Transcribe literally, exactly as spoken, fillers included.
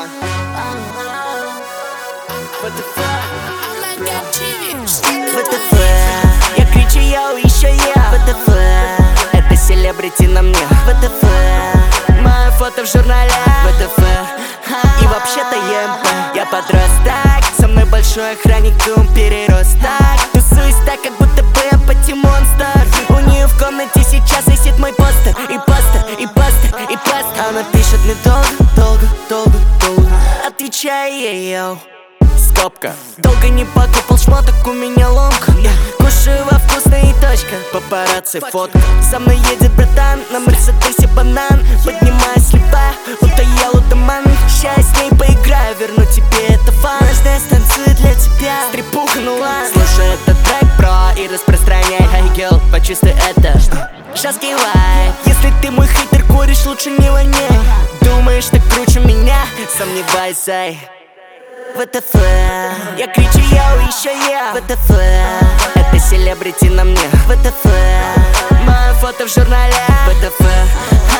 ВТФ, я кричу, йоу, еще я. ВТФ, это селебрити на мне. ВТФ, мое фото в журнале. ВТФ, и вообще-то ЕМП. Я подросток, со мной большой охранник, дум переросток. Тусуюсь так, как будто бы я пати-монстр. У нее в комнате сейчас висит мой постер. И постер, и постер, и постер. Она пишет мне долго, долго, долго, долго. Отвечаю ей, йоу. Скобка. Долго не покупал шмоток, у меня ломка. Я кушаю во вкусной, точка. Папарацци, фотка. За мной едет братан, на мерседесе банан. Поднимаюсь слепая, будто я лудоман. Ща я с ней поиграю, верну тебе это фан. Нежная станцует для тебя, стрипухнула. Слушай этот трек, бро, и распространяй. Hey girl, почувствуй это. Жесткий лайк. Если ты мой хейтер, куришь, лучше не воняй. Думаешь, ты круче меня? Сомневайся. ВТФ, я кричу, йоу, еще я. ВТФ, это селебрити на мне. ВТФ, мое фото в журнале. ВТФ,